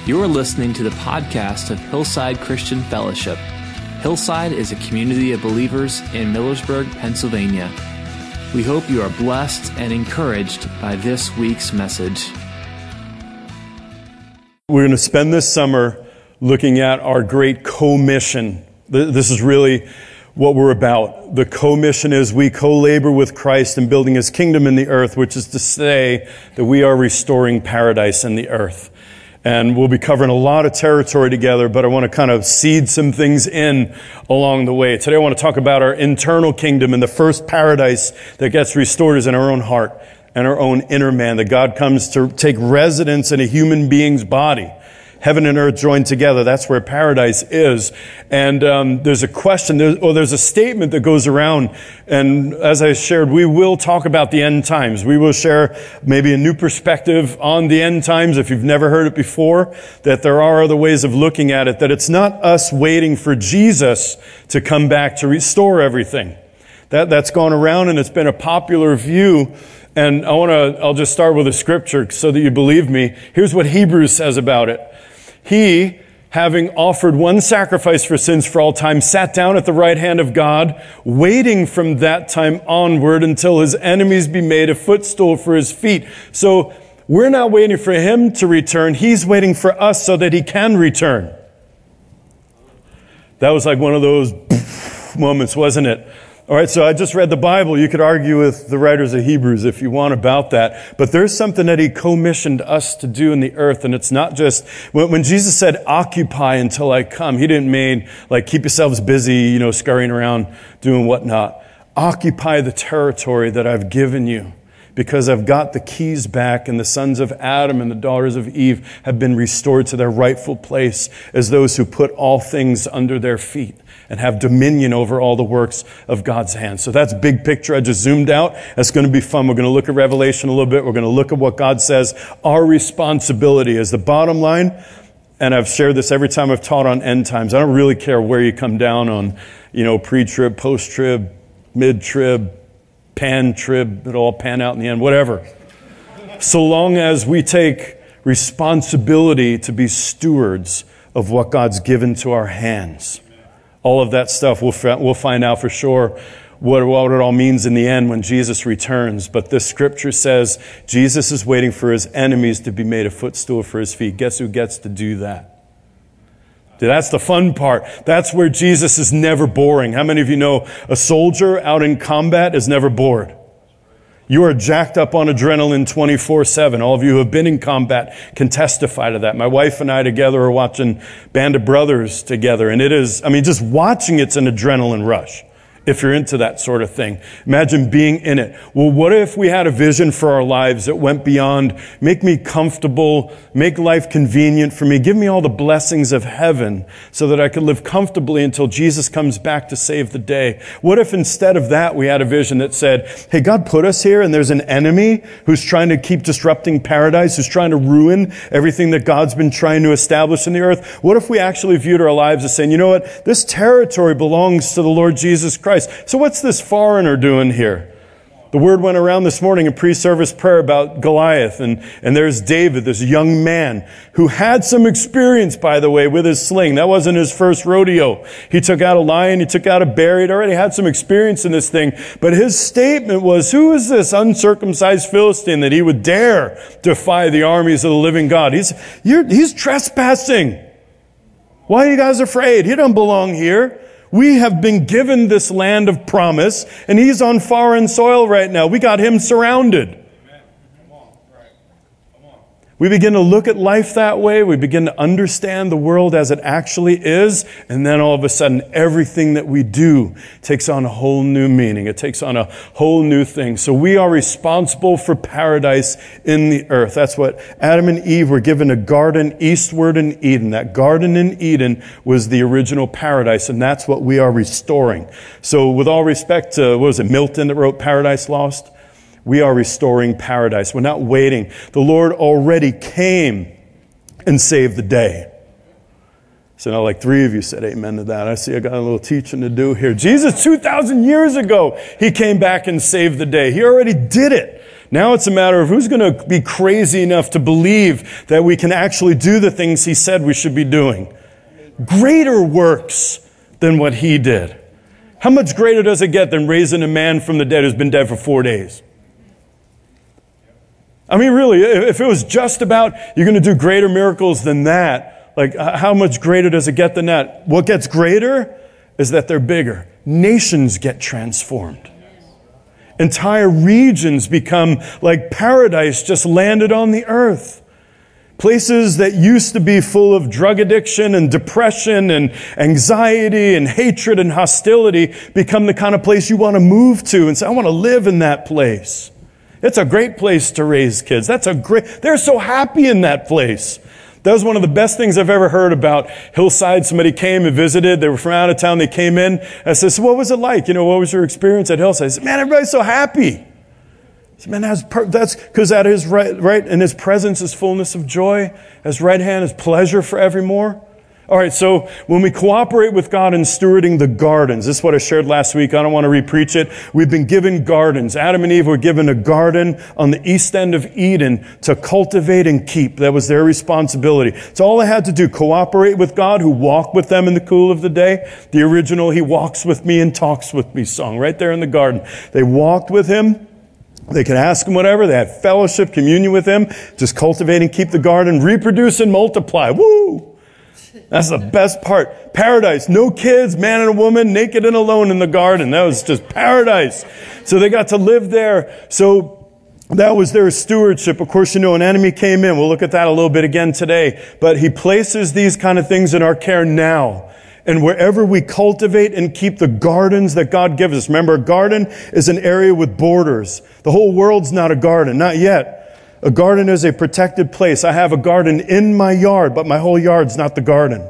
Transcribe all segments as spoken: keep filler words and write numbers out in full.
You are listening to the podcast of Hillside Christian Fellowship. Hillside is a community of believers in Millersburg, Pennsylvania. We hope you are blessed and encouraged by this week's message. We're going to spend this summer looking at our great commission. This is really what we're about. The commission is we co-labor with Christ in building His kingdom in the earth, which is to say that we are restoring paradise in the earth. And we'll be covering a lot of territory together, but I want to kind of seed some things in along the way. Today I want to talk about our internal kingdom, and the first paradise that gets restored is in our own heart and our own inner man, that God comes to take residence in a human being's body. Heaven and earth joined together. That's where paradise is. And um, there's a question, there's, or there's a statement that goes around. And as I shared, we will talk about the end times. We will share maybe a new perspective on the end times if you've never heard it before, that there are other ways of looking at it, that it's not us waiting for Jesus to come back to restore everything. That, that's gone around, and it's been a popular view. And I want to, I'll just start with a scripture so that you believe me. Here's what Hebrews says about it. He, having offered one sacrifice for sins for all time, sat down at the right hand of God, waiting from that time onward until His enemies be made a footstool for His feet. So we're not waiting for Him to return. He's waiting for us so that He can return. That was like one of those moments, wasn't it? All right, so I just read the Bible. You could argue with the writers of Hebrews if you want about that. But there's something that He commissioned us to do in the earth. And it's not just, when, when Jesus said, occupy until I come, He didn't mean, like, keep yourselves busy, you know, scurrying around doing whatnot. Occupy the territory that I've given you, because I've got the keys back, and the sons of Adam and the daughters of Eve have been restored to their rightful place as those who put all things under their feet and have dominion over all the works of God's hands. So that's big picture. I just zoomed out. That's going to be fun. We're going to look at Revelation a little bit. We're going to look at what God says our responsibility is. The bottom line, and I've shared this every time I've taught on end times, I don't really care where you come down on, you know, pre-trib, post-trib, mid-trib, pan-trib, it'll all pan out in the end, whatever. So long as we take responsibility to be stewards of what God's given to our hands. All of that stuff, we'll, we'll find out for sure what, what it all means in the end when Jesus returns. But this scripture says Jesus is waiting for His enemies to be made a footstool for His feet. Guess who gets to do that? That's the fun part. That's where Jesus is never boring. How many of you know a soldier out in combat is never bored? You are jacked up on adrenaline twenty-four seven. All of you who have been in combat can testify to that. My wife and I together are watching Band of Brothers together. And it is, I mean, just watching it's an adrenaline rush. If you're into that sort of thing. Imagine being in it. Well, what if we had a vision for our lives that went beyond make me comfortable, make life convenient for me, give me all the blessings of heaven so that I could live comfortably until Jesus comes back to save the day? What if instead of that we had a vision that said, hey, God put us here and there's an enemy who's trying to keep disrupting paradise, who's trying to ruin everything that God's been trying to establish in the earth? What if we actually viewed our lives as saying, you know what, this territory belongs to the Lord Jesus Christ. So what's this foreigner doing here? The word went around this morning in pre-service prayer about Goliath, and, and there's David, this young man who had some experience, by the way, with his sling. That wasn't his first rodeo. He took out a lion, he took out a bear, he'd already had some experience in this thing. But his statement was, who is this uncircumcised Philistine that he would dare defy the armies of the living God? He's, you're, he's trespassing. Why are you guys afraid? He don't belong here. We have been given this land of promise, and he's on foreign soil right now. We got him surrounded. We begin to look at life that way. We begin to understand the world as it actually is. And then all of a sudden, everything that we do takes on a whole new meaning. It takes on a whole new thing. So we are responsible for paradise in the earth. That's what Adam and Eve were given, a garden eastward in Eden. That garden in Eden was the original paradise, and that's what we are restoring. So with all respect to, what was it, Milton that wrote Paradise Lost? We are restoring paradise. We're not waiting. The Lord already came and saved the day. So now like three of you said amen to that. I see I got a little teaching to do here. Jesus, two thousand years ago, He came back and saved the day. He already did it. Now it's a matter of who's going to be crazy enough to believe that we can actually do the things he said we should be doing. Greater works than what he did. How much greater does it get than raising a man from the dead who's been dead for four days? I mean, really, if it was just about you're going to do greater miracles than that, like how much greater does it get than that? What gets greater is that they're bigger. Nations get transformed. Entire regions become like paradise just landed on the earth. Places that used to be full of drug addiction and depression and anxiety and hatred and hostility become the kind of place you want to move to and say, I want to live in that place. It's a great place to raise kids. That's a great, they're so happy in that place. That was one of the best things I've ever heard about Hillside. Somebody came and visited. They were from out of town. They came in. I said, so what was it like? You know, what was your experience at Hillside? I said, man, everybody's so happy. I said, man, that's per- that's because at his right, right, in his presence is fullness of joy. At his right hand is pleasure forevermore. All right, so when we cooperate with God in stewarding the gardens, this is what I shared last week. I don't want to repreach it. We've been given gardens. Adam and Eve were given a garden on the east end of Eden to cultivate and keep. That was their responsibility. It's all they had to do, cooperate with God who walked with them in the cool of the day. The original, he walks with me and talks with me song right there in the garden. They walked with him. They could ask him whatever. They had fellowship, communion with him. Just cultivate and keep the garden, reproduce and multiply. Woo! That's the best part. Paradise. No kids, man and a woman, naked and alone in the garden. That was just paradise. So they got to live there. So that was their stewardship. Of course, you know, an enemy came in. We'll look at that a little bit again today. But he places these kind of things in our care now. And wherever we cultivate and keep the gardens that God gives us. Remember, a garden is an area with borders. The whole world's not a garden. Not yet. A garden is a protected place. I have a garden in my yard, but my whole yard's not the garden.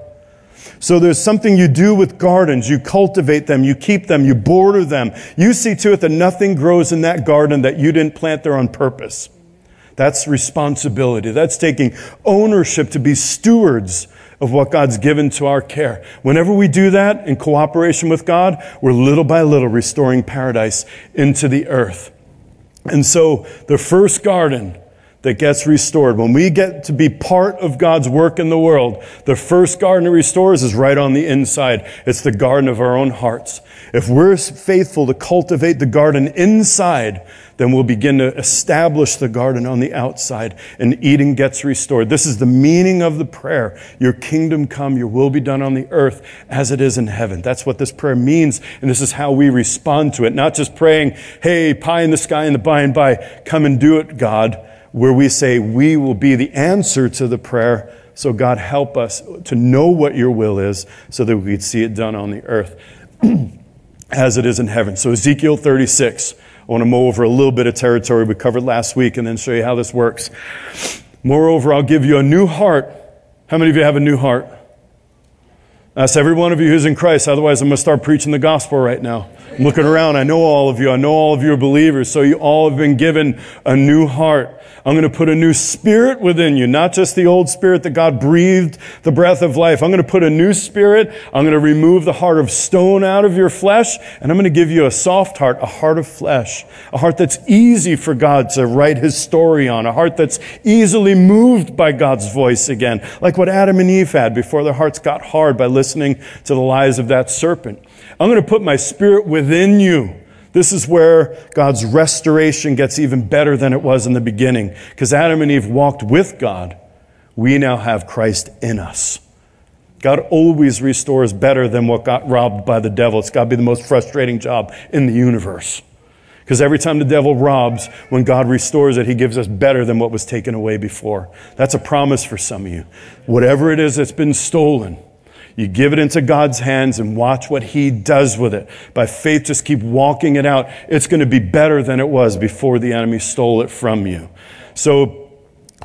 So there's something you do with gardens. You cultivate them, you keep them, you border them. You see to it that nothing grows in that garden that you didn't plant there on purpose. That's responsibility. That's taking ownership to be stewards of what God's given to our care. Whenever we do that in cooperation with God, we're little by little restoring paradise into the earth. And so the first garden that gets restored, when we get to be part of God's work in the world, the first garden it restores is right on the inside. It's the garden of our own hearts. If we're faithful to cultivate the garden inside, then we'll begin to establish the garden on the outside, and Eden gets restored. This is the meaning of the prayer. Your kingdom come, your will be done on the earth as it is in heaven. That's what this prayer means, and this is how we respond to it. Not just praying, hey, pie in the sky in the by and by, come and do it, God, where we say we will be the answer to the prayer. So God, help us to know what your will is so that we could see it done on the earth as it is in heaven. So Ezekiel thirty-six. I want to mow over a little bit of territory we covered last week and then show you how this works. Moreover, I'll give you a new heart. How many of you have a new heart? That's every one of you who's in Christ. Otherwise, I'm going to start preaching the gospel right now. I'm looking around. I know all of you. I know all of you are believers. So you all have been given a new heart. I'm going to put a new spirit within you, not just the old spirit that God breathed the breath of life. I'm going to put a new spirit. I'm going to remove the heart of stone out of your flesh, and I'm going to give you a soft heart, a heart of flesh, a heart that's easy for God to write his story on, a heart that's easily moved by God's voice again, like what Adam and Eve had before their hearts got hard by listening to the lies of that serpent. I'm going to put my spirit within you. This is where God's restoration gets even better than it was in the beginning. Because Adam and Eve walked with God. We now have Christ in us. God always restores better than what got robbed by the devil. It's got to be the most frustrating job in the universe. Because every time the devil robs, when God restores it, he gives us better than what was taken away before. That's a promise for some of you. Whatever it is that's been stolen, you give it into God's hands and watch what he does with it. By faith, just keep walking it out. It's going to be better than it was before the enemy stole it from you. So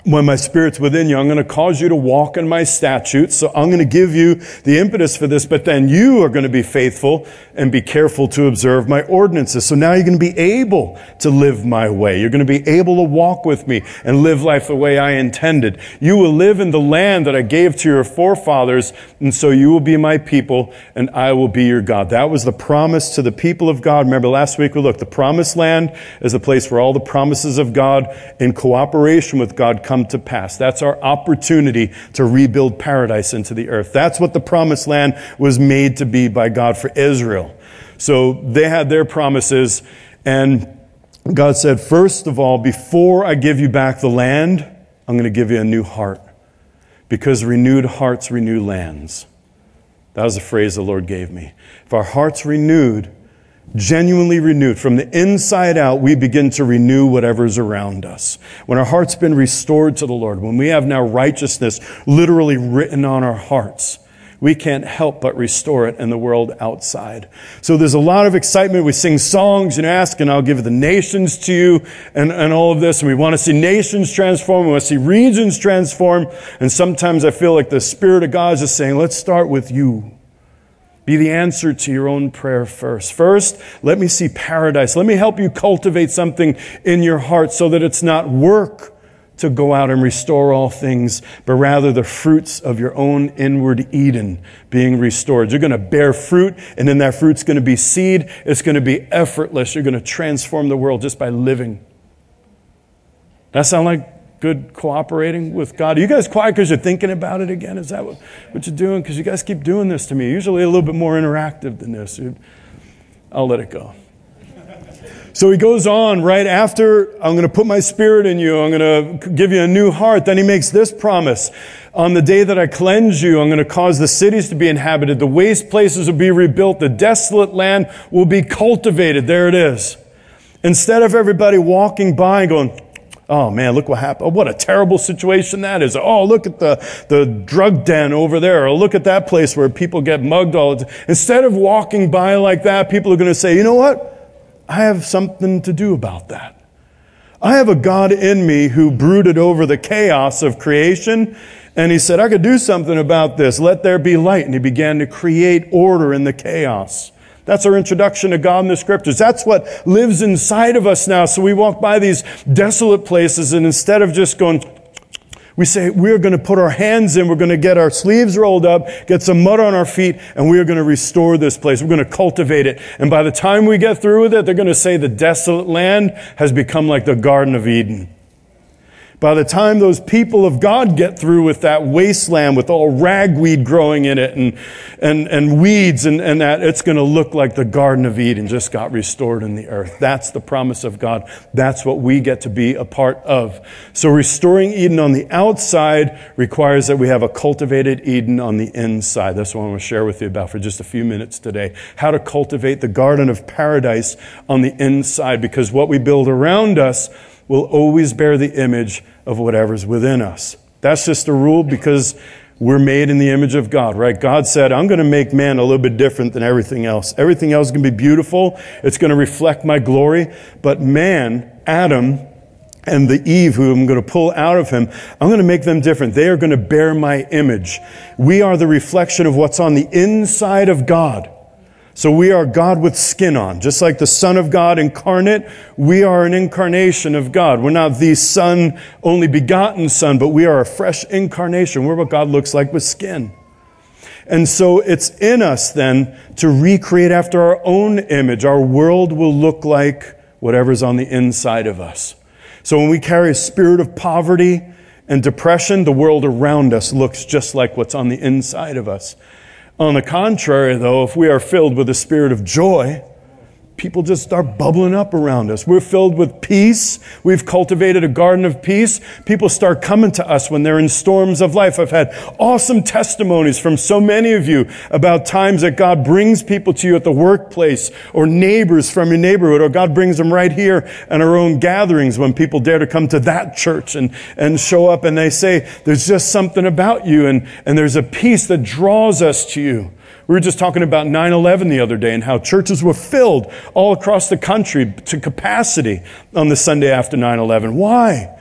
when my Spirit's within you, I'm going to cause you to walk in my statutes. So I'm going to give you the impetus for this, but then you are going to be faithful and be careful to observe my ordinances. So now you're going to be able to live my way. You're going to be able to walk with me and live life the way I intended. You will live in the land that I gave to your forefathers, and so you will be my people, and I will be your God. That was the promise to the people of God. Remember last week we looked, the promised land is the place where all the promises of God in cooperation with God come to pass. That's our opportunity to rebuild paradise into the earth. That's what the promised land was made to be by God for Israel. So they had their promises, and God said, first of all, before I give you back the land, I'm going to give you a new heart, because renewed hearts renew lands. That was the phrase the Lord gave me. If our heart's renewed, genuinely renewed, from the inside out, we begin to renew whatever's around us. When our heart's been restored to the Lord, when we have now righteousness literally written on our hearts, we can't help but restore it in the world outside. So there's a lot of excitement. We sing songs and ask, and I'll give the nations to you, and, and all of this. And we want to see nations transform. We want to see regions transform. And sometimes I feel like the Spirit of God is just saying, let's start with you. Be the answer to your own prayer first. First, let me see paradise. Let me help you cultivate something in your heart so that it's not work to go out and restore all things, but rather the fruits of your own inward Eden being restored. You're going to bear fruit, and then that fruit's going to be seed. It's going to be effortless. You're going to transform the world just by living. That sound like good cooperating with God? Are you guys quiet because you're thinking about it again? Is that what, what you're doing? Because you guys keep doing this to me. Usually a little bit more interactive than this. I'll let it go. So he goes on right after, I'm going to put my Spirit in you. I'm going to give you a new heart. Then he makes this promise. On the day that I cleanse you, I'm going to cause the cities to be inhabited. The waste places will be rebuilt. The desolate land will be cultivated. There it is. Instead of everybody walking by and going, oh man, look what happened. Oh, what a terrible situation that is. Oh, look at the, the drug den over there. Or look at that place where people get mugged all the time. Instead of walking by like that, people are going to say, you know what? I have something to do about that. I have a God in me who brooded over the chaos of creation, and he said, I could do something about this. Let there be light. And he began to create order in the chaos. That's our introduction to God in the Scriptures. That's what lives inside of us now. So we walk by these desolate places, and instead of just going, we say, we're going to put our hands in, we're going to get our sleeves rolled up, get some mud on our feet, and we're going to restore this place. We're going to cultivate it. And by the time we get through with it, they're going to say the desolate land has become like the Garden of Eden. By the time those people of God get through with that wasteland with all ragweed growing in it and and, and weeds and, and that, it's going to look like the Garden of Eden just got restored in the earth. That's the promise of God. That's what we get to be a part of. So restoring Eden on the outside requires that we have a cultivated Eden on the inside. That's what I want to share with you about for just a few minutes today. How to cultivate the Garden of Paradise on the inside, because what we build around us will always bear the image of whatever's within us. That's just a rule because we're made in the image of God, right? God said, I'm going to make man a little bit different than everything else. Everything else is going to be beautiful. It's going to reflect my glory. But man, Adam, and the Eve who I'm going to pull out of him, I'm going to make them different. They are going to bear my image. We are the reflection of what's on the inside of God. So we are God with skin on. Just like the Son of God incarnate, we are an incarnation of God. We're not the Son, only begotten Son, but we are a fresh incarnation. We're what God looks like with skin. And so it's in us then to recreate after our own image. Our world will look like whatever's on the inside of us. So when we carry a spirit of poverty and depression, the world around us looks just like what's on the inside of us. On the contrary, though, if we are filled with a spirit of joy, people just start bubbling up around us. We're filled with peace. We've cultivated a garden of peace. People start coming to us when they're in storms of life. I've had awesome testimonies from so many of you about times that God brings people to you at the workplace, or neighbors from your neighborhood, or God brings them right here in our own gatherings when people dare to come to that church and, and show up, and they say, there's just something about you, and, and there's a peace that draws us to you. We were just talking about nine eleven the other day and how churches were filled all across the country to capacity on the Sunday after nine eleven. Why?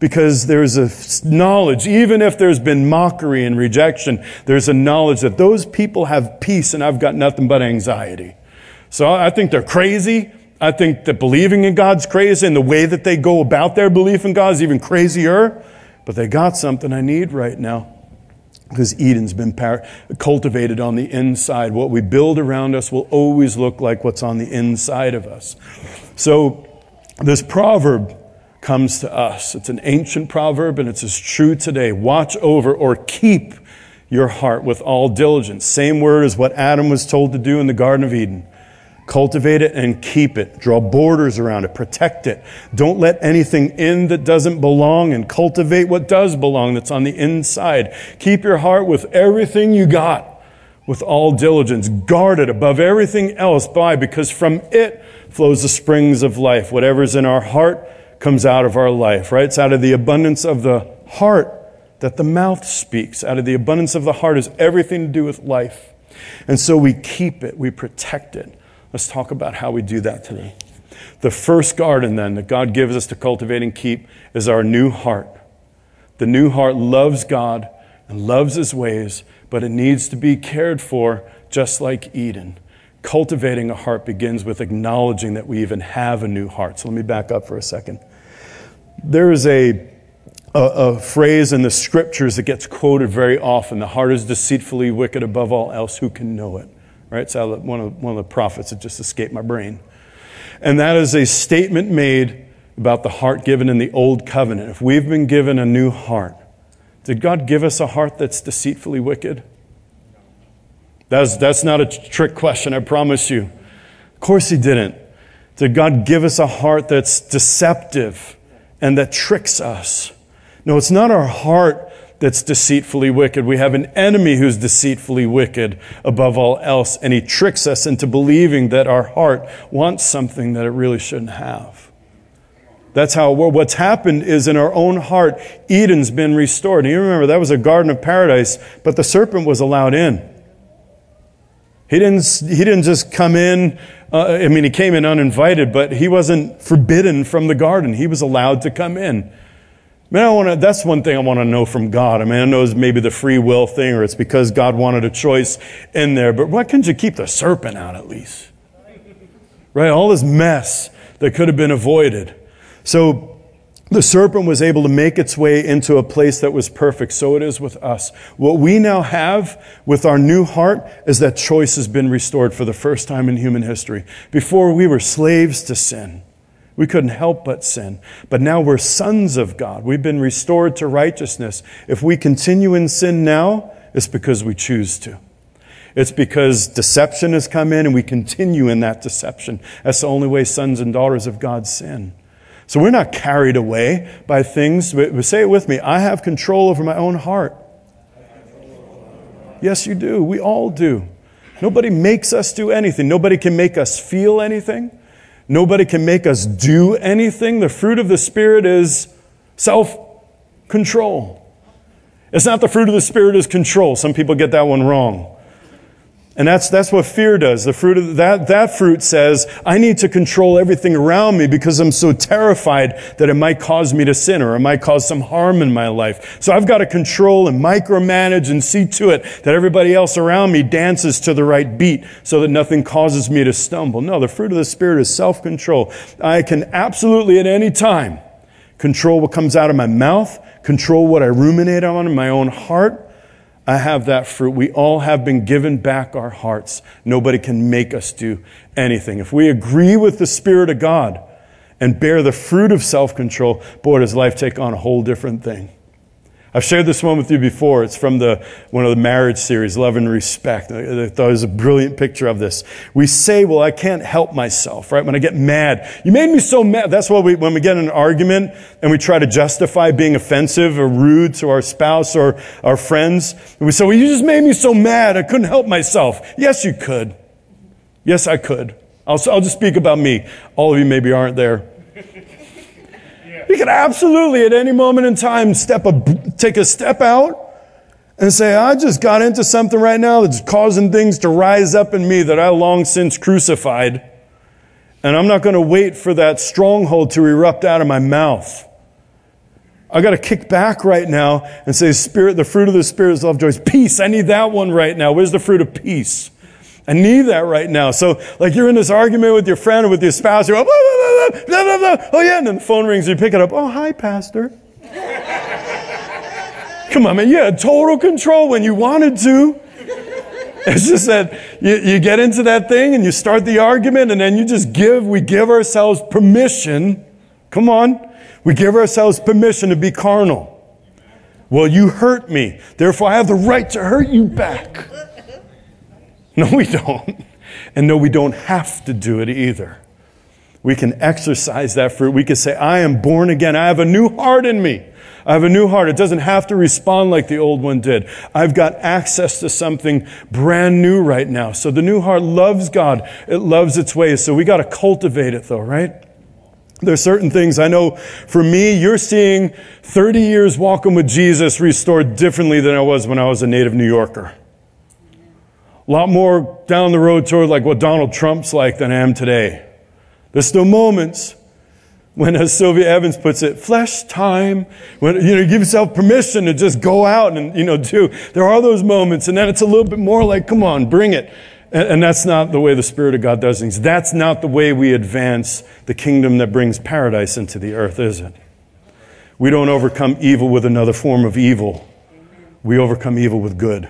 Because there's a knowledge, even if there's been mockery and rejection, there's a knowledge that those people have peace and I've got nothing but anxiety. So I think they're crazy. I think that believing in God's crazy, and the way that they go about their belief in God is even crazier. But they got something I need right now. Because Eden's been par- cultivated on the inside. What we build around us will always look like what's on the inside of us. So this proverb comes to us. It's an ancient proverb, and it's as true today. Watch over or keep your heart with all diligence. Same word as what Adam was told to do in the Garden of Eden. Cultivate it and keep it. Draw borders around it. Protect it. Don't let anything in that doesn't belong, and cultivate what does belong that's on the inside. Keep your heart with everything you got with all diligence. Guard it above everything else. Why? Because from it flows the springs of life. Whatever's in our heart comes out of our life, right? It's out of the abundance of the heart that the mouth speaks. Out of the abundance of the heart is everything to do with life. And so we keep it. We protect it. Let's talk about how we do that today. The first garden, then, that God gives us to cultivate and keep is our new heart. The new heart loves God and loves His ways, but it needs to be cared for just like Eden. Cultivating a heart begins with acknowledging that we even have a new heart. So let me back up for a second. There is a, a, a phrase in the scriptures that gets quoted very often. The heart is deceitfully wicked above all else. Who can know it? Right? It's one of, one of the prophets that just escaped my brain. And that is a statement made about the heart given in the old covenant. If we've been given a new heart, did God give us a heart that's deceitfully wicked? That's, that's not a trick question, I promise you. Of course He didn't. Did God give us a heart that's deceptive and that tricks us? No, it's not our heart that's deceitfully wicked. We have an enemy who's deceitfully wicked above all else, and he tricks us into believing that our heart wants something that it really shouldn't have. That's how what's happened is in our own heart, Eden's been restored. And you remember, that was a garden of paradise, but the serpent was allowed in. He didn't, he didn't just come in, uh, I mean, he came in uninvited, but he wasn't forbidden from the garden. He was allowed to come in. I mean, I want to, that's one thing I want to know from God. I mean, I know it's maybe the free will thing, or it's because God wanted a choice in there, but why couldn't you keep the serpent out at least? Right? All this mess that could have been avoided. So the serpent was able to make its way into a place that was perfect. So it is with us. What we now have with our new heart is that choice has been restored for the first time in human history. Before, we were slaves to sin. We couldn't help but sin. But now we're sons of God. We've been restored to righteousness. If we continue in sin now, it's because we choose to. It's because deception has come in and we continue in that deception. That's the only way sons and daughters of God sin. So we're not carried away by things. Say it with me. I have control over my own heart. Yes, you do. We all do. Nobody makes us do anything. Nobody can make us feel anything. Nobody can make us do anything. The fruit of the Spirit is self-control. It's not the fruit of the Spirit is control. Some people get that one wrong. And that's that's what fear does. The fruit of that that fruit says, I need to control everything around me because I'm so terrified that it might cause me to sin or it might cause some harm in my life. So I've got to control and micromanage and see to it that everybody else around me dances to the right beat so that nothing causes me to stumble. No, the fruit of the Spirit is self-control. I can absolutely at any time control what comes out of my mouth, control what I ruminate on in my own heart. I have that fruit. We all have been given back our hearts. Nobody can make us do anything. If we agree with the Spirit of God and bear the fruit of self-control, boy, does life take on a whole different thing. I've shared this one with you before. It's from the one of the marriage series, Love and Respect. I thought it was a brilliant picture of this. We say, well, I can't help myself, right? When I get mad. You made me so mad. That's why we, when we get in an argument and we try to justify being offensive or rude to our spouse or our friends, and we say, well, you just made me so mad. I couldn't help myself. Yes, you could. Yes, I could. I'll, I'll just speak about me. All of you maybe aren't there. You could absolutely, at any moment in time, step a, take a step out and say, I just got into something right now that's causing things to rise up in me that I long since crucified. And I'm not going to wait for that stronghold to erupt out of my mouth. I got to kick back right now and say, Spirit, the fruit of the Spirit is love, joy, peace. I need that one right now. Where's the fruit of peace? I need that right now. So, like, you're in this argument with your friend or with your spouse. You're like, blah, blah, blah, blah, blah, blah. Oh, yeah. And then the phone rings. You pick it up. Oh, hi, Pastor. Come on, man. You had total control when you wanted to. It's just that you, you get into that thing and you start the argument, and then you just give, we give ourselves permission. Come on. We give ourselves permission to be carnal. Well, you hurt me. Therefore, I have the right to hurt you back. No, we don't. And no, we don't have to do it either. We can exercise that fruit. We can say, I am born again. I have a new heart in me. I have a new heart. It doesn't have to respond like the old one did. I've got access to something brand new right now. So the new heart loves God. It loves its ways. So we got to cultivate it though, right? There's certain things I know for me, you're seeing thirty years walking with Jesus restored differently than I was when I was a native New Yorker. A lot more down the road toward like what Donald Trump's like than I am today. There's still moments when, as Sylvia Evans puts it, flesh time, when, you know, you give yourself permission to just go out and, you know, do. There are those moments, and then it's a little bit more like, come on, bring it. And, and that's not the way the Spirit of God does things. That's not the way we advance the kingdom that brings paradise into the earth, is it? We don't overcome evil with another form of evil. We overcome evil with good.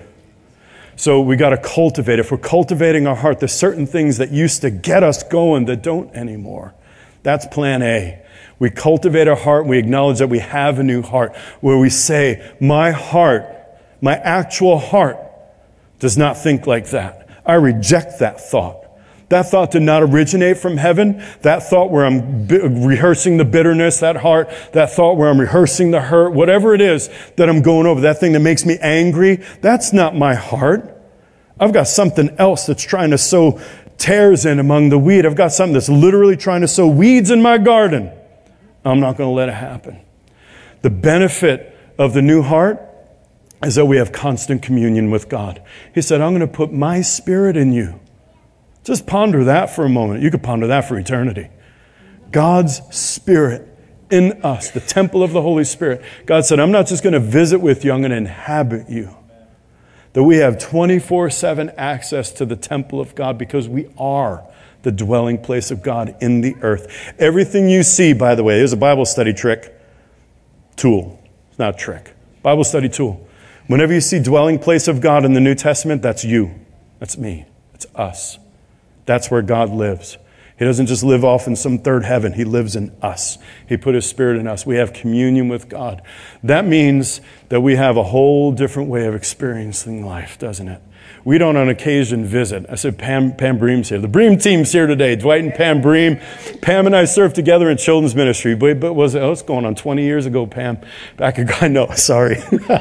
So we got to cultivate. If we're cultivating our heart, there's certain things that used to get us going that don't anymore. That's plan A. We cultivate our heart. We acknowledge that we have a new heart, where we say, my heart, my actual heart, does not think like that. I reject that thought. That thought did not originate from heaven. That thought where I'm bi- rehearsing the bitterness, that heart, that thought where I'm rehearsing the hurt, whatever it is that I'm going over, that thing that makes me angry, that's not my heart. I've got something else that's trying to sow tares in among the wheat. I've got something that's literally trying to sow weeds in my garden. I'm not going to let it happen. The benefit of the new heart is that we have constant communion with God. He said, I'm going to put my Spirit in you. Just ponder that for a moment. You could ponder that for eternity. God's Spirit in us, the temple of the Holy Spirit. God said, I'm not just going to visit with you, I'm going to inhabit you. That we have twenty-four seven access to the temple of God because we are the dwelling place of God in the earth. Everything you see, by the way, here's a Bible study trick. Tool. It's not a trick. Bible study tool. Whenever you see dwelling place of God in the New Testament, that's you. That's me. It's us. That's where God lives. He doesn't just live off in some third heaven. He lives in us. He put His Spirit in us. We have communion with God. That means that we have a whole different way of experiencing life, doesn't it? We don't on occasion visit. I said Pam, Pam Bream's here. The Bream team's here today. Dwight and Pam Bream. Pam and I served together in children's ministry. But, but was it, oh, it's going on twenty years ago, Pam. Back ago, no, sorry.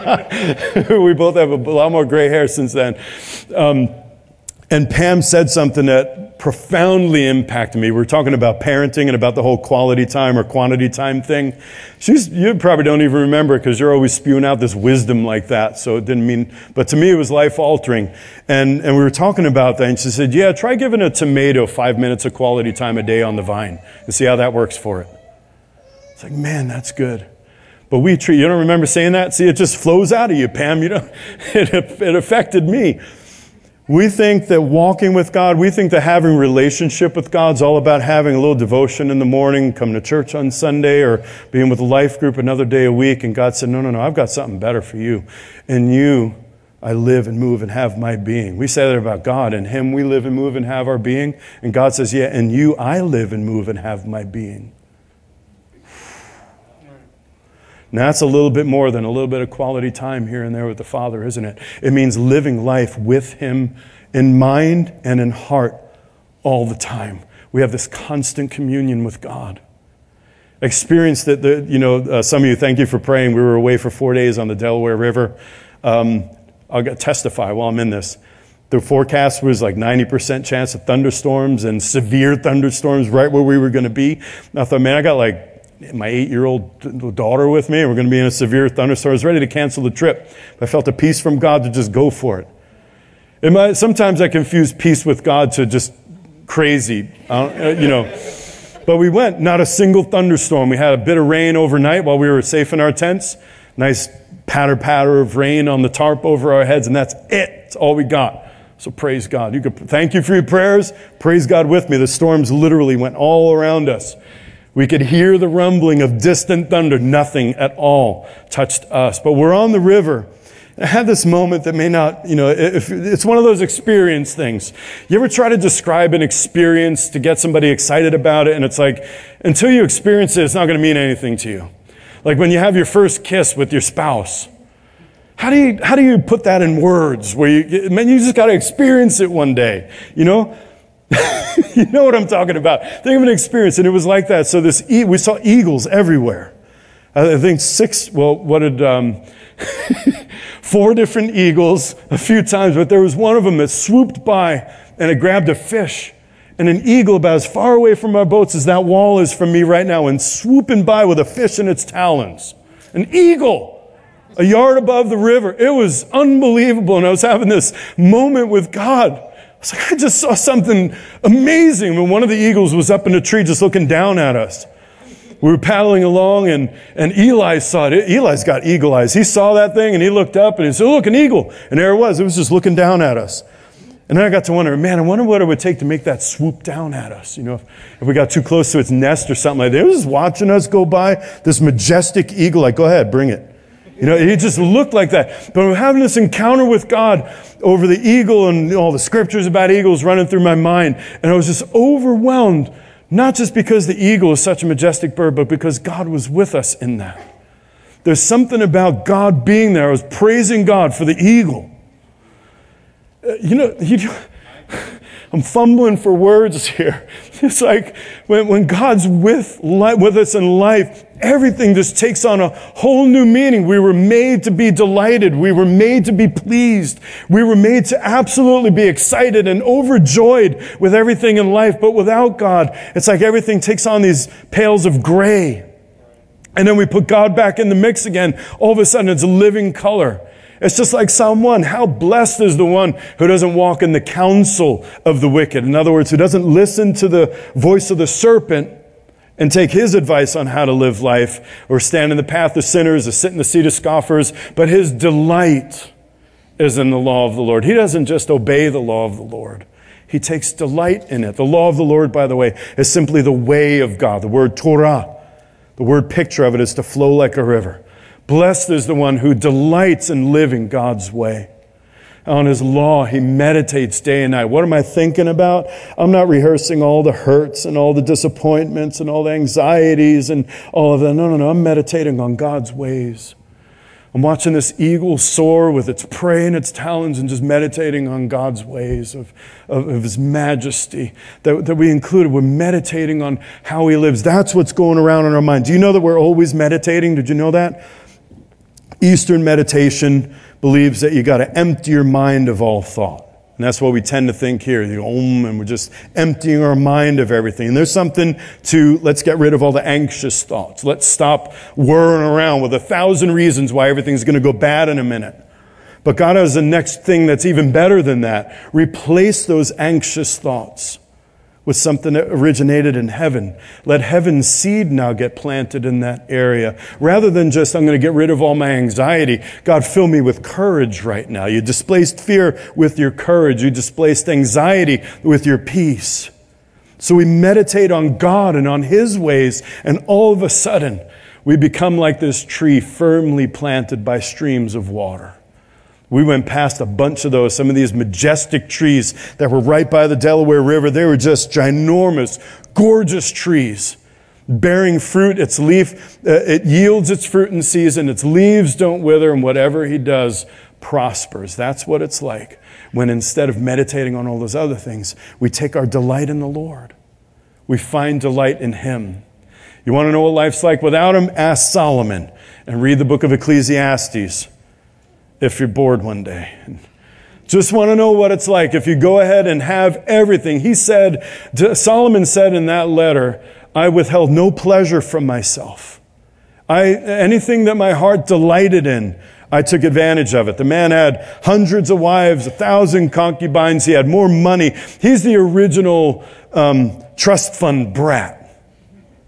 We both have a lot more gray hair since then. Um, And Pam said something that profoundly impacted me. We were talking about parenting and about the whole quality time or quantity time thing. She's, you probably don't even remember because you're always spewing out this wisdom like that. So it didn't mean, but to me it was life altering. And, and we were talking about that and she said, yeah, try giving a tomato five minutes of quality time a day on the vine and see how that works for it. It's like, man, that's good. But we treat, you don't remember saying that? See, it just flows out of you, Pam. You know, it, it affected me. We think that walking with God, we think that having a relationship with God is all about having a little devotion in the morning, coming to church on Sunday, or being with a life group another day a week. And God said, no, no, no, I've got something better for you. In you, I live and move and have my being. We say that about God. In Him, we live and move and have our being. And God says, yeah, in you, I live and move and have my being. Now, that's a little bit more than a little bit of quality time here and there with the Father, isn't it? It means living life with Him in mind and in heart all the time. We have this constant communion with God. Experienced it, the, you know, uh, some of you, thank you for praying. We were away for four days on the Delaware River. Um, I'll get, testify while I'm in this. The forecast was like ninety percent chance of thunderstorms and severe thunderstorms right where we were going to be. And I thought, man, I got like my eight-year-old daughter with me, and we're going to be in a severe thunderstorm. I was ready to cancel the trip. I felt a peace from God to just go for it. it might, sometimes I confuse peace with God to just crazy. I don't, you know, But we went, not a single thunderstorm. We had a bit of rain overnight while we were safe in our tents. Nice patter patter of rain on the tarp over our heads, and that's it. That's all we got. So praise God. You could thank you for your prayers. Praise God with me. The storms literally went all around us. We could hear the rumbling of distant thunder. Nothing at all touched us. But we're on the river. I had this moment that may not, you know, if it's one of those experience things. You ever try to describe an experience to get somebody excited about it, and it's like, until you experience it, it's not going to mean anything to you. Like when you have your first kiss with your spouse. How do you, how do you put that in words? Where you, man, you just got to experience it one day, you know? You know what I'm talking about. Think of an experience, and it was like that. So this, we saw eagles everywhere. I think six, well, what did, um, four different eagles a few times, but there was one of them that swooped by and it grabbed a fish. And an eagle about as far away from our boats as that wall is from me right now, and swooping by with a fish in its talons. An eagle! A yard above the river. It was unbelievable. And I was having this moment with God. I was like, I just saw something amazing when one of the eagles was up in a tree just looking down at us. We were paddling along, and, and Eli saw it. Eli's got eagle eyes. He saw that thing and he looked up and he said, oh, look, an eagle. And there it was. It was just looking down at us. And then I got to wonder, man, I wonder what it would take to make that swoop down at us. You know, if, if we got too close to its nest or something like that. It was just watching us go by, this majestic eagle, like, go ahead, bring it. You know, it just looked like that. But we're having this encounter with God over the eagle and all the scriptures about eagles running through my mind. And I was just overwhelmed, not just because the eagle is such a majestic bird, but because God was with us in that. There's something about God being there. I was praising God for the eagle. Uh, you know, you, I'm fumbling for words here. It's like when, when God's with, with us in life, everything just takes on a whole new meaning. We were made to be delighted. We were made to be pleased. We were made to absolutely be excited and overjoyed with everything in life. But without God, it's like everything takes on these pales of gray. And then we put God back in the mix again. All of a sudden, it's a living color. It's just like Psalm one. How blessed is the one who doesn't walk in the counsel of the wicked. In other words, who doesn't listen to the voice of the serpent and take his advice on how to live life, or stand in the path of sinners, or sit in the seat of scoffers. But his delight is in the law of the Lord. He doesn't just obey the law of the Lord. He takes delight in it. The law of the Lord, by the way, is simply the way of God. The word Torah, the word picture of it is to flow like a river. Blessed is the one who delights in living God's way. On his law, he meditates day and night. What am I thinking about? I'm not rehearsing all the hurts and all the disappointments and all the anxieties and all of that. No, no, no. I'm meditating on God's ways. I'm watching this eagle soar with its prey in its talons and just meditating on God's ways of, of, of his majesty that, that we included. We're meditating on how he lives. That's what's going around in our mind. Do you know that we're always meditating? Did you know that? Eastern meditation believes that you got to empty your mind of all thought. And that's what we tend to think here. You go, om, and we're just emptying our mind of everything. And there's something to, let's get rid of all the anxious thoughts. Let's stop whirring around with a thousand reasons why everything's going to go bad in a minute. But God has the next thing that's even better than that. Replace those anxious thoughts with something that originated in heaven. Let heaven's seed now get planted in that area. Rather than just, I'm going to get rid of all my anxiety, God, fill me with courage right now. You displaced fear with your courage. You displaced anxiety with your peace. So we meditate on God and on his ways, and all of a sudden, we become like this tree firmly planted by streams of water. We went past a bunch of those, some of these majestic trees that were right by the Delaware River. They were just ginormous, gorgeous trees, bearing fruit. Its leaf, uh, it yields its fruit in season. Its leaves don't wither, and whatever he does prospers. That's what it's like when instead of meditating on all those other things, we take our delight in the Lord. We find delight in him. You want to know what life's like without him? Ask Solomon and read the book of Ecclesiastes. If you're bored one day. Just want to know what it's like if you go ahead and have everything. He said, Solomon said in that letter, I withheld no pleasure from myself. I, anything that my heart delighted in, I took advantage of it. The man had hundreds of wives, a thousand concubines. He had more money. He's the original um, trust fund brat.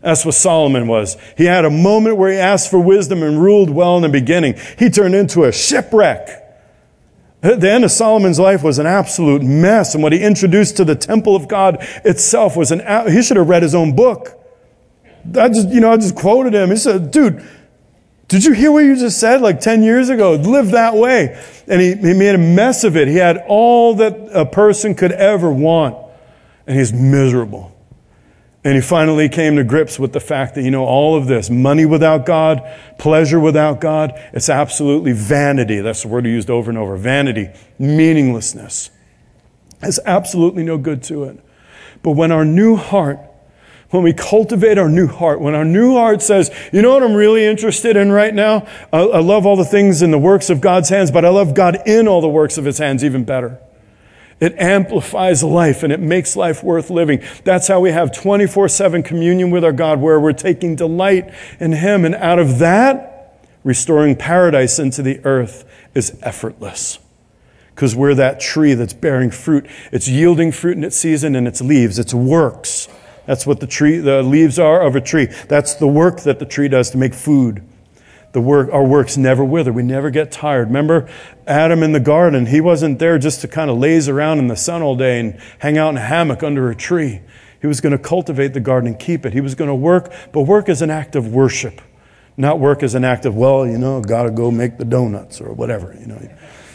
That's what Solomon was. He had a moment where he asked for wisdom and ruled well in the beginning. He turned into a shipwreck. The end of Solomon's life was an absolute mess, and what he introduced to the temple of God itself was an, he should have read his own book. I just, you know, I just quoted him. He said, dude, did you hear what you just said like ten years ago? Live that way. And he, he made a mess of it. He had all that a person could ever want, and he's miserable. And he finally came to grips with the fact that, you know, all of this, money without God, pleasure without God, it's absolutely vanity. That's the word he used over and over. Vanity, meaninglessness. There's absolutely no good to it. But when our new heart, when we cultivate our new heart, when our new heart says, you know what I'm really interested in right now? I, I love all the things in the works of God's hands, but I love God in all the works of His hands even better. It amplifies life and it makes life worth living. That's how we have twenty-four seven communion with our God, where we're taking delight in Him. And out of that, restoring paradise into the earth is effortless. Because we're that tree that's bearing fruit. It's yielding fruit in its season and its leaves. It's works. That's what the tree, the leaves are of a tree. That's the work that the tree does to make food. The work, our works never wither. We never get tired. Remember Adam in the garden? He wasn't there just to kind of laze around in the sun all day and hang out in a hammock under a tree. He was going to cultivate the garden and keep it. He was going to work, but work as an act of worship, not work as an act of, well, you know, got to go make the donuts or whatever, you know.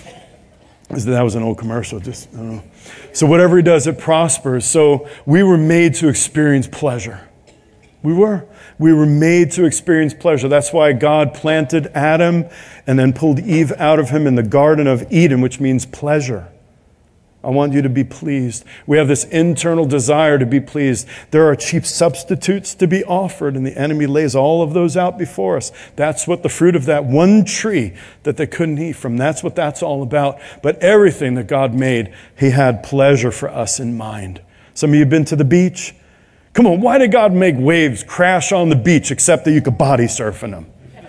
That was an old commercial, just, I don't know. So whatever he does, it prospers. So we were made to experience pleasure. We were. We were made to experience pleasure. That's why God planted Adam and then pulled Eve out of him in the Garden of Eden, which means pleasure. I want you to be pleased. We have this internal desire to be pleased. There are cheap substitutes to be offered, and the enemy lays all of those out before us. That's what the fruit of that one tree that they couldn't eat from, that's what that's all about. But everything that God made, He had pleasure for us in mind. Some of you have been to the beach. Come on, why did God make waves crash on the beach except that you could body surf in them?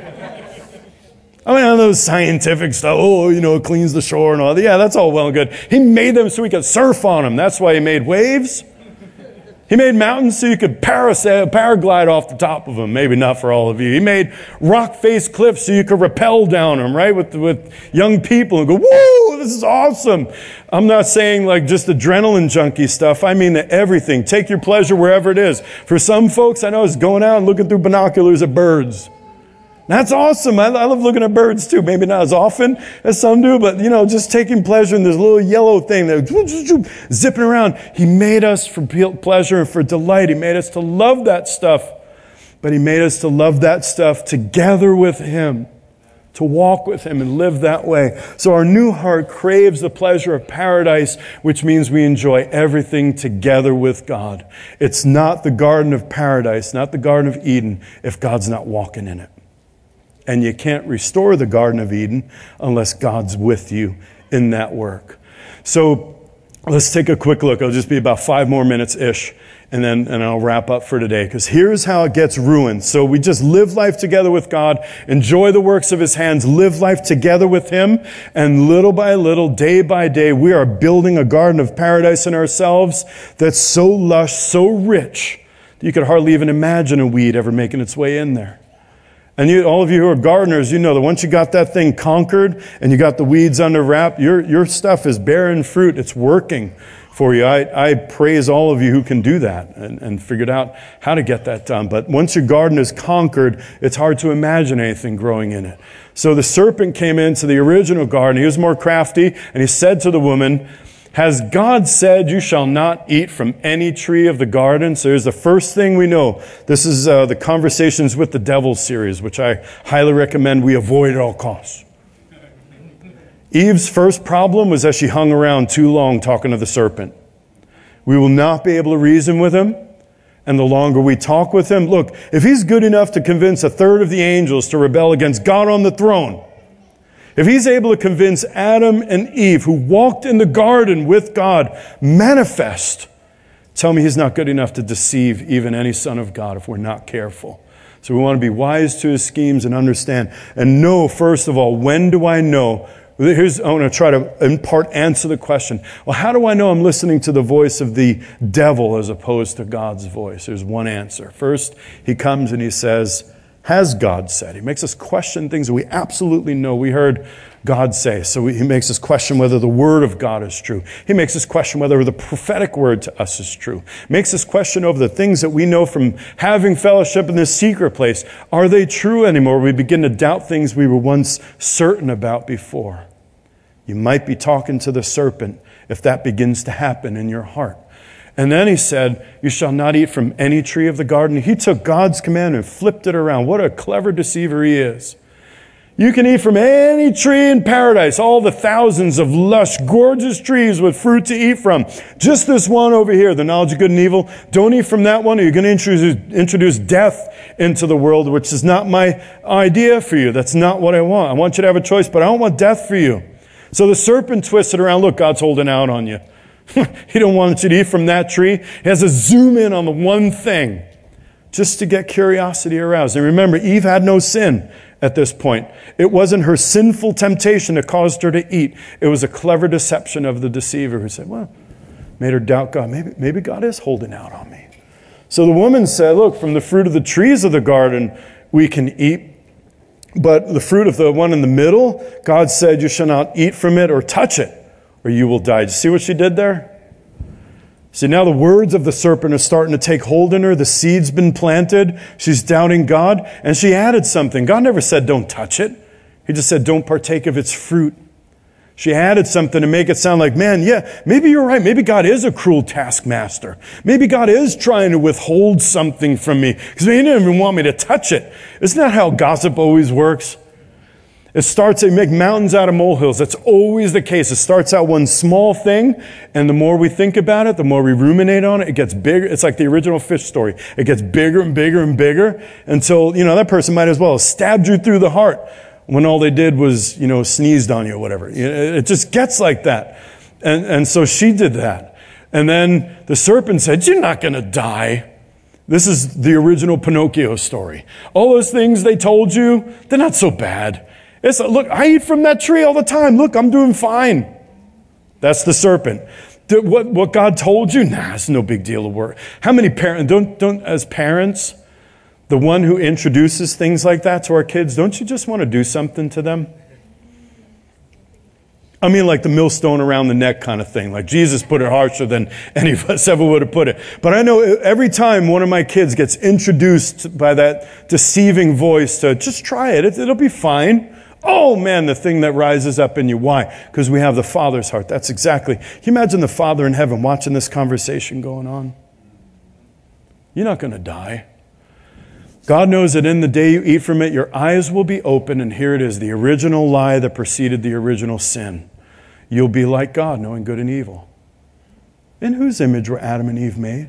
I mean, I know scientific stuff, oh, you know, it cleans the shore and all that. Yeah, that's all well and good. He made them so we could surf on them. That's why He made waves. He made mountains so you could parasail, paraglide off the top of them. Maybe not for all of you. He made rock-faced cliffs so you could rappel down them, right? With, with young people and go, woo, this is awesome. I'm not saying like just adrenaline junkie stuff. I mean that everything. Take your pleasure wherever it is. For some folks, I know it's going out and looking through binoculars at birds. That's awesome. I, I love looking at birds too. Maybe not as often as some do, but you know, just taking pleasure in this little yellow thing that zipping around. He made us for pleasure and for delight. He made us to love that stuff, but He made us to love that stuff together with Him, to walk with Him and live that way. So our new heart craves the pleasure of paradise, which means we enjoy everything together with God. It's not the Garden of Paradise, not the Garden of Eden, if God's not walking in it. And you can't restore the Garden of Eden unless God's with you in that work. So let's take a quick look. It'll just be about five more minutes-ish, and then and I'll wrap up for today. Because here's how it gets ruined. So we just live life together with God, enjoy the works of His hands, live life together with Him, and little by little, day by day, we are building a garden of paradise in ourselves that's so lush, so rich, that you could hardly even imagine a weed ever making its way in there. And you, all of you who are gardeners, you know that once you got that thing conquered and you got the weeds under wrap, your your stuff is bearing fruit. It's working for you. I, I praise all of you who can do that and, and figured out how to get that done. But once your garden is conquered, it's hard to imagine anything growing in it. So the serpent came into the original garden. He was more crafty, and he said to the woman, has God said you shall not eat from any tree of the garden? So here's the first thing we know. This is uh, the Conversations with the Devil series, which I highly recommend we avoid at all costs. Eve's first problem was that she hung around too long talking to the serpent. We will not be able to reason with him. And the longer we talk with him, look, if he's good enough to convince a third of the angels to rebel against God on the throne, if He's able to convince Adam and Eve, who walked in the garden with God, manifest, tell me He's not good enough to deceive even any son of God if we're not careful. So we want to be wise to His schemes and understand and know, first of all, when do I know Here's, I want to try to, in part, answer the question. Well, how do I know I'm listening to the voice of the devil as opposed to God's voice? There's one answer. First, he comes and he says, has God said? He makes us question things that we absolutely know. We heard God say. So he makes us question whether the word of God is true. He makes us question whether the prophetic word to us is true. Makes us question over the things that we know from having fellowship in this secret place. Are they true anymore? We begin to doubt things we were once certain about before. You might be talking to the serpent if that begins to happen in your heart. And then he said, you shall not eat from any tree of the garden. He took God's command and flipped it around. What a clever deceiver he is. You can eat from any tree in paradise, all the thousands of lush, gorgeous trees with fruit to eat from. Just this one over here, the knowledge of good and evil. Don't eat from that one, or you're going to introduce, introduce death into the world, which is not my idea for you. That's not what I want. I want you to have a choice, but I don't want death for you. So the serpent twisted around. Look, God's holding out on you. He don't want you to eat from that tree. He has to zoom in on the one thing just to get curiosity aroused. And remember, Eve had no sin at this point. It wasn't her sinful temptation that caused her to eat. It was a clever deception of the deceiver who said, well, made her doubt God. Maybe, maybe God is holding out on me. So the woman said, look, from the fruit of the trees of the garden we can eat. But the fruit of the one in the middle, God said, you shall not eat from it or touch it, or you will die. Did you see what she did there? See, now the words of the serpent are starting to take hold in her. The seed's been planted. She's doubting God. And she added something. God never said, don't touch it. He just said, don't partake of its fruit. She added something to make it sound like, man, yeah, maybe you're right. Maybe God is a cruel taskmaster. Maybe God is trying to withhold something from me because he didn't even want me to touch it. Isn't that how gossip always works? It starts, they make mountains out of molehills. That's always the case. It starts out one small thing, and the more we think about it, the more we ruminate on it, it gets bigger. It's like the original fish story. It gets bigger and bigger and bigger until, you know, that person might as well have stabbed you through the heart when all they did was, you know, sneezed on you or whatever. It just gets like that. And, and so she did that. And then the serpent said, you're not going to die. This is the original Pinocchio story. All those things they told you, they're not so bad. It's like, look, I eat from that tree all the time. Look, I'm doing fine. That's the serpent. What, what God told you? Nah, it's no big deal to work. How many parents, don't, don't, as parents, the one who introduces things like that to our kids, don't you just want to do something to them? I mean, like the millstone around the neck kind of thing. Like Jesus put it harsher than any of us ever would have put it. But I know every time one of my kids gets introduced by that deceiving voice to just try it, it it'll be fine. Oh man, the thing that rises up in you. Why? Because we have the Father's heart. That's exactly. Can you imagine the Father in heaven watching this conversation going on? You're not going to die. God knows that in the day you eat from it, your eyes will be open, and here it is, the original lie that preceded the original sin. You'll be like God, knowing good and evil. In whose image were Adam and Eve made?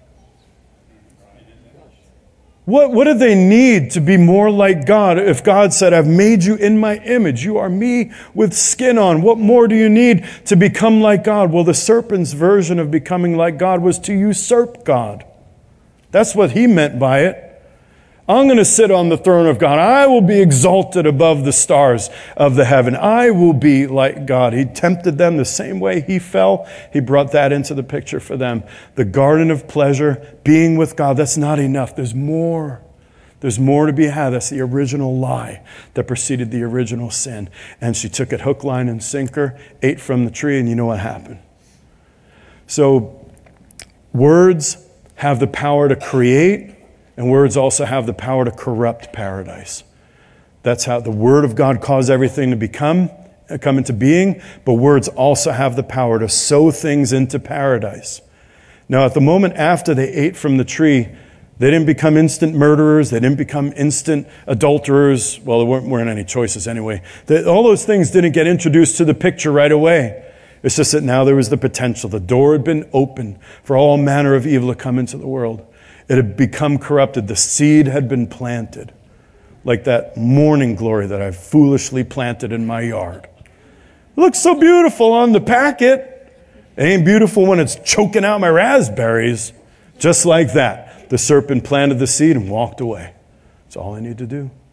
What, what did they need to be more like God? If God said, I've made you in my image, you are me with skin on. What more do you need to become like God? Well, the serpent's version of becoming like God was to usurp God. That's what he meant by it. I'm going to sit on the throne of God. I will be exalted above the stars of the heaven. I will be like God. He tempted them the same way he fell. He brought that into the picture for them. The garden of pleasure, being with God, that's not enough. There's more. There's more to be had. That's the original lie that preceded the original sin. And she took it hook, line, and sinker, ate from the tree, and you know what happened. So words have the power to create, and words also have the power to corrupt paradise. That's how the Word of God caused everything to become, come into being, but words also have the power to sow things into paradise. Now, at the moment after they ate from the tree, they didn't become instant murderers. They didn't become instant adulterers. Well, there weren't, weren't any choices anyway. They, all those things didn't get introduced to the picture right away. It's just that now there was the potential. The door had been opened for all manner of evil to come into the world. It had become corrupted. The seed had been planted, like that morning glory that I've foolishly planted in my yard. It looks so beautiful on the packet. It ain't beautiful when it's choking out my raspberries. Just like that, the serpent planted the seed and walked away. That's all I need to do.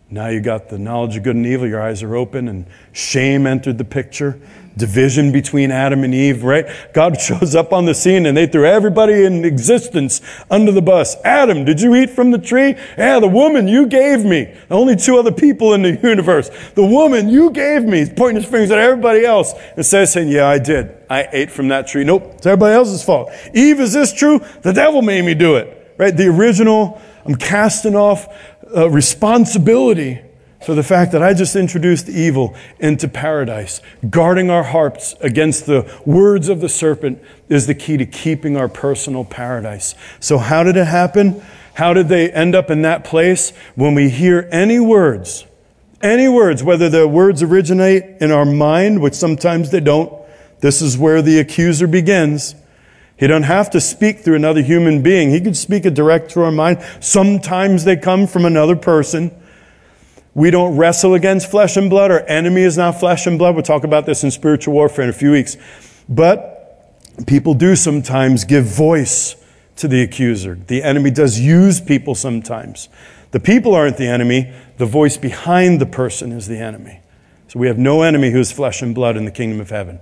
Now you got the knowledge of good and evil. Your eyes are open, and shame entered the picture. Division between Adam and Eve, right? God shows up on the scene and they threw everybody in existence under the bus. Adam, did you eat from the tree? Yeah, the woman you gave me. Only two other people in the universe. The woman you gave me. He's pointing his fingers at everybody else instead of saying, yeah, I did. I ate from that tree. Nope, it's everybody else's fault. Eve, is this true? The devil made me do it. Right? The original, I'm casting off uh, responsibility for the fact that I just introduced evil into paradise. Guarding our hearts against the words of the serpent is the key to keeping our personal paradise. So how did it happen? How did they end up in that place? When we hear any words, any words, whether the words originate in our mind, which sometimes they don't. This is where the accuser begins. He doesn't have to speak through another human being. He could speak it direct to our mind. Sometimes they come from another person. We don't wrestle against flesh and blood. Our enemy is not flesh and blood. We'll talk about this in spiritual warfare in a few weeks. But people do sometimes give voice to the accuser. The enemy does use people sometimes. The people aren't the enemy. The voice behind the person is the enemy. So we have no enemy who is flesh and blood in the kingdom of heaven.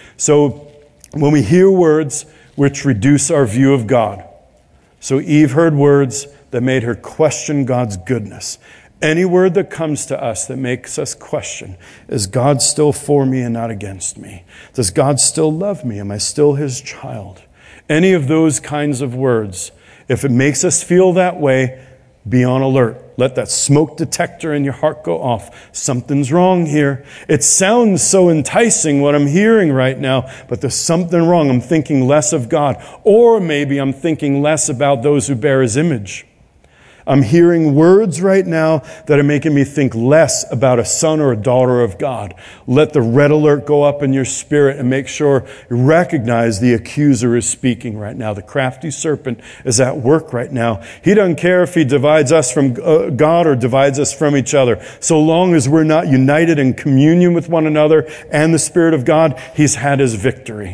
So when we hear words which reduce our view of God. So Eve heard words that made her question God's goodness. Any word that comes to us that makes us question, is God still for me and not against me? Does God still love me? Am I still his child? Any of those kinds of words, if it makes us feel that way, be on alert. Let that smoke detector in your heart go off. Something's wrong here. It sounds so enticing what I'm hearing right now, but there's something wrong. I'm thinking less of God. Or maybe I'm thinking less about those who bear his image. I'm hearing words right now that are making me think less about a son or a daughter of God. Let the red alert go up in your spirit and make sure you recognize the accuser is speaking right now. The crafty serpent is at work right now. He doesn't care if he divides us from God or divides us from each other. So long as we're not united in communion with one another and the Spirit of God, he's had his victory.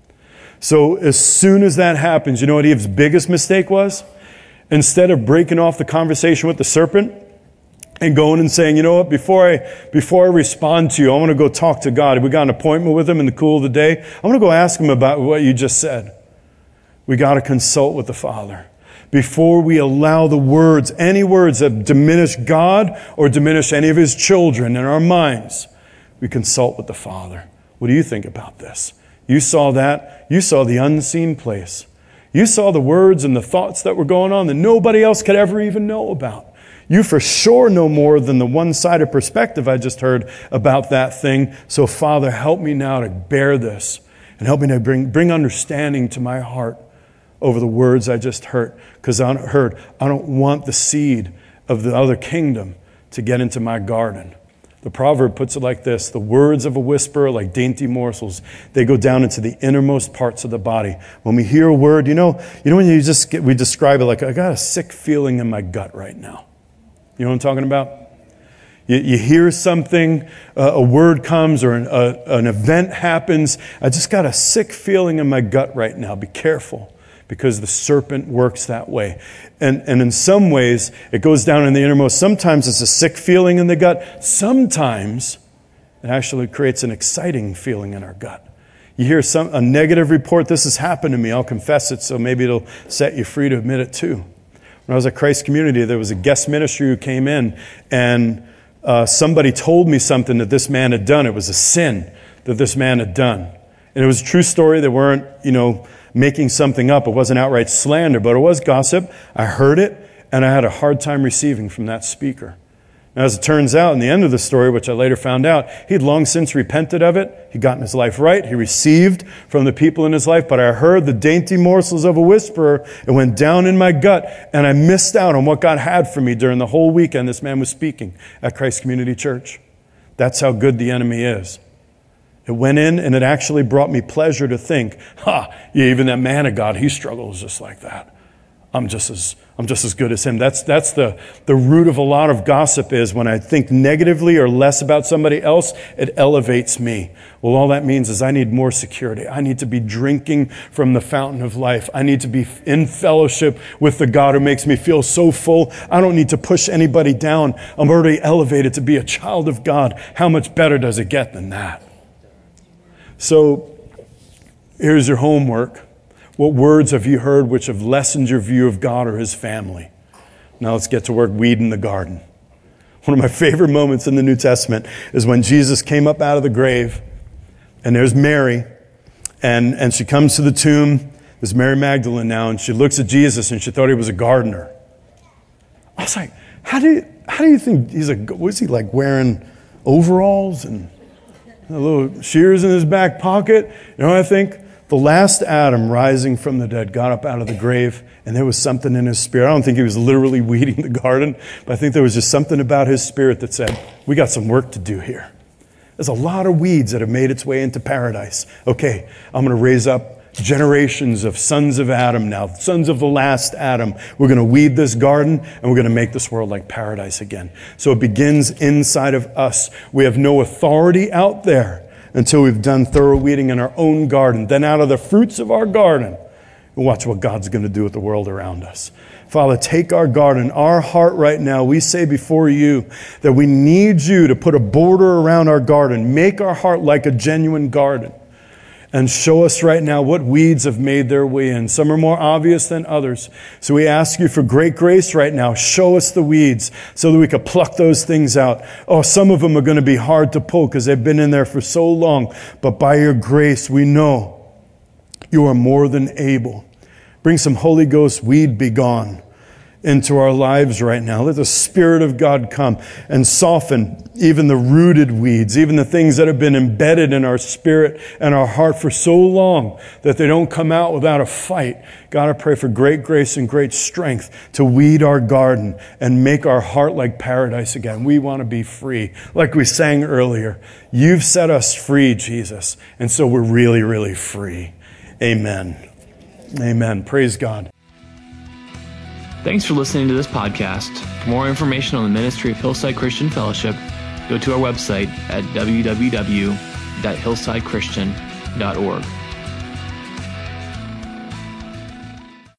So as soon as that happens, you know what Eve's biggest mistake was? Instead of breaking off the conversation with the serpent and going and saying, you know what, before I before I respond to you, I want to go talk to God. We got an appointment with him in the cool of the day. I want to go ask him about what you just said. We got to consult with the Father. Before we allow the words, any words that diminish God or diminish any of his children in our minds, we consult with the Father. What do you think about this? You saw that. You saw the unseen place. You saw the words and the thoughts that were going on that nobody else could ever even know about. You for sure know more than the one-sided perspective I just heard about that thing. So, Father, help me now to bear this and help me to bring, bring understanding to my heart over the words I just heard. Because I heard, I don't want the seed of the other kingdom to get into my garden. The proverb puts it like this: the words of a whisperer are like dainty morsels. They go down into the innermost parts of the body. When we hear a word, you know, you know when you just get, we describe it like, I got a sick feeling in my gut right now. You know what I'm talking about? You, you hear something, uh, a word comes or an, a, an event happens. I just got a sick feeling in my gut right now. Be careful. Because the serpent works that way. And, and in some ways, it goes down in the innermost. Sometimes it's a sick feeling in the gut. Sometimes it actually creates an exciting feeling in our gut. You hear some a negative report. This has happened to me. I'll confess it, so maybe it'll set you free to admit it too. When I was at Christ Community, there was a guest minister who came in, and uh, somebody told me something that this man had done. It was a sin that this man had done. And it was a true story. They weren't, you know, making something up. It wasn't outright slander, but it was gossip. I heard it, and I had a hard time receiving from that speaker. Now, as it turns out, in the end of the story, which I later found out, he'd long since repented of it. He'd gotten his life right. He received from the people in his life, but I heard the dainty morsels of a whisperer. It went down in my gut, and I missed out on what God had for me during the whole weekend this man was speaking at Christ Community Church. That's how good the enemy is. It went in, and it actually brought me pleasure to think, ha, yeah, even that man of God, he struggles just like that. I'm just as I'm just as good as him. That's that's the, the root of a lot of gossip is when I think negatively or less about somebody else, it elevates me. Well, all that means is I need more security. I need to be drinking from the fountain of life. I need to be in fellowship with the God who makes me feel so full. I don't need to push anybody down. I'm already elevated to be a child of God. How much better does it get than that? So here's your homework. What words have you heard which have lessened your view of God or his family? Now let's get to work weeding the garden. One of my favorite moments in the New Testament is when Jesus came up out of the grave, and there's Mary, and, and she comes to the tomb. There's Mary Magdalene now, and she looks at Jesus, and she thought he was a gardener. I was like, how do you, how do you think he's a, was he like wearing overalls and a little shears in his back pocket? You know what I think? The last Adam rising from the dead got up out of the grave, and there was something in his spirit. I don't think he was literally weeding the garden, but I think there was just something about his spirit that said, we got some work to do here. There's a lot of weeds that have made its way into paradise. Okay, I'm going to raise up generations of sons of Adam now, sons of the last Adam. We're going to weed this garden, and we're going to make this world like paradise again. So it begins inside of us. We have no authority out there until we've done thorough weeding in our own garden. Then out of the fruits of our garden, we'll watch what God's going to do with the world around us. Father, take our garden, our heart right now. We say before you that we need you to put a border around our garden. Make our heart like a genuine garden. And show us right now what weeds have made their way in. Some are more obvious than others. So we ask you for great grace right now. Show us the weeds so that we can pluck those things out. Oh, some of them are going to be hard to pull because they've been in there for so long. But by your grace, we know you are more than able. Bring some Holy Ghost weed be gone into our lives right now. Let the Spirit of God come and soften even the rooted weeds, even the things that have been embedded in our spirit and our heart for so long that they don't come out without a fight. God, I pray for great grace and great strength to weed our garden and make our heart like paradise again. We want to be free. Like we sang earlier, you've set us free, Jesus. And so we're really, really free. Amen. Amen. Praise God. Thanks for listening to this podcast. For more information on the ministry of Hillside Christian Fellowship, go to our website at w w w dot hillside christian dot org.